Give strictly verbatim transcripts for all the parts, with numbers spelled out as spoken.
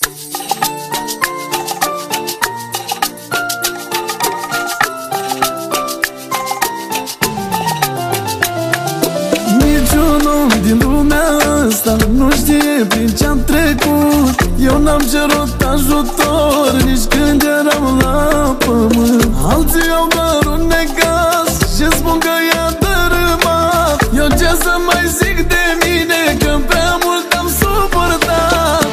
Niciun om din lumea asta nu știe prin ce-am trecut. Eu n-am cerut ajutor nici când eram la pământ. Alții au doar un necaz și spun că i-a dărâmat. Eu ce să mai zic de mine, că prea mult am suportat.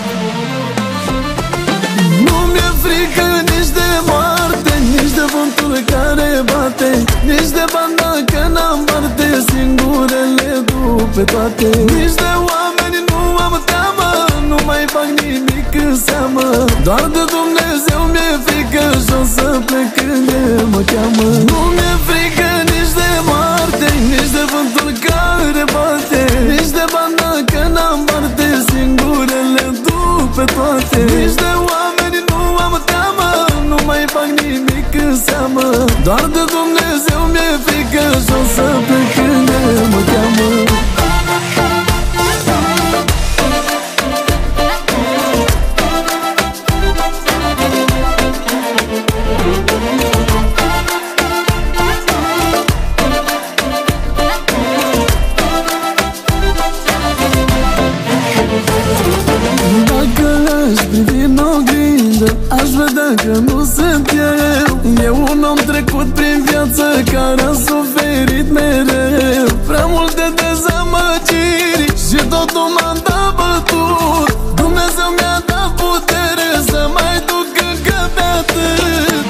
Nu mi-e frică nici de moarte, nici de vântul care bate, nici de bani dacă n-am parte, singurele duc pe toate. Nici de oameni nu am teamă, nu mai fac nimic în seamă. Doar de Dumnezeu mi-e frică și-o să plec când El mă cheamă. Nu mi-e frică nici de moarte, nici de vântul care bate, nici de bani dacă n-am parte, singurele duc pe toate. Nici de oameni nu am teamă, nu mai fac nimic în seamă. Doar de Dumnezeu mi-e frică și-o să plec când El mă cheamă. Aș vedea că nu sunt eu. E un om trecut prin viață care a suferit mereu prea multe dezamăgiri și totul m-a dat bătut. Dumnezeu mi-a dat putere să mai duc încă pe atât.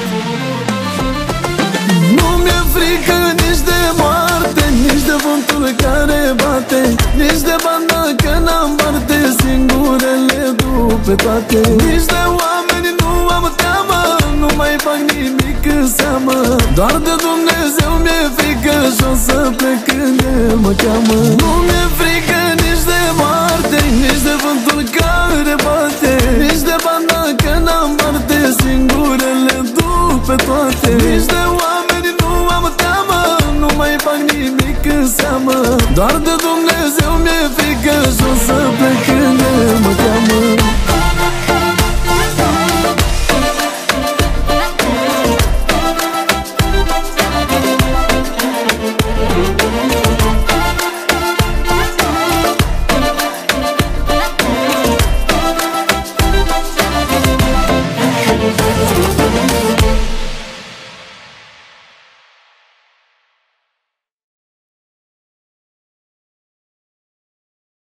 Nu mi-e frică nici de moarte, nici de vântul care bate, nici de bani dacă n-am parte, singurele duc pe toate. Nici de oameni nu am teamă, nu mai fac nimic în seamă. Doar de Dumnezeu mi-e frică și-o să plec când El mă cheamă. Nu mi-e frică nici de moarte,